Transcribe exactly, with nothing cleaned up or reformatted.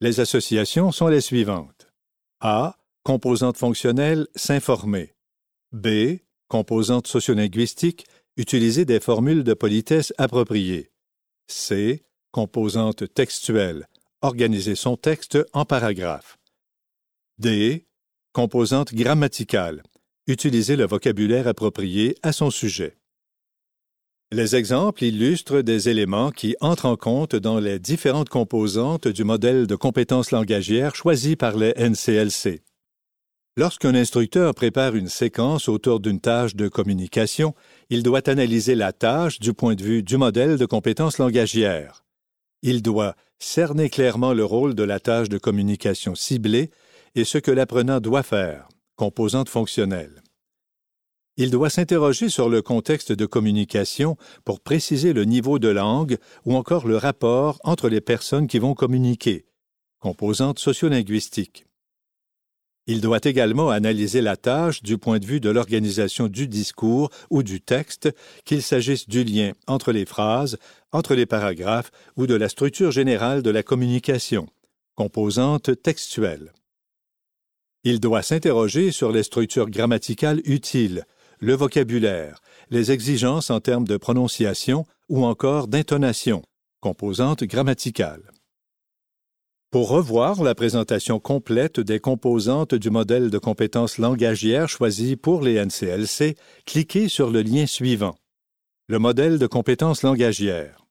Les associations sont les suivantes. A. Composante fonctionnelle, s'informer. B. Composante sociolinguistique, utiliser des formules de politesse appropriées. C. Composante textuelle, organiser son texte en paragraphes. D. Composante grammaticale, utiliser le vocabulaire approprié à son sujet. Les exemples illustrent des éléments qui entrent en compte dans les différentes composantes du modèle de compétences langagières choisi par les N C L C. Lorsqu'un instructeur prépare une séquence autour d'une tâche de communication, il doit analyser la tâche du point de vue du modèle de compétences langagières. Il doit cerner clairement le rôle de la tâche de communication ciblée et ce que l'apprenant doit faire, composante fonctionnelle. Il doit s'interroger sur le contexte de communication pour préciser le niveau de langue ou encore le rapport entre les personnes qui vont communiquer, composante sociolinguistique. Il doit également analyser la tâche du point de vue de l'organisation du discours ou du texte, qu'il s'agisse du lien entre les phrases, entre les paragraphes ou de la structure générale de la communication, composante textuelle. Il doit s'interroger sur les structures grammaticales utiles, le vocabulaire, les exigences en termes de prononciation ou encore d'intonation, composante grammaticale. Pour revoir la présentation complète des composantes du modèle de compétences langagières choisi pour les N C L C, cliquez sur le lien suivant. Le modèle de compétences langagières.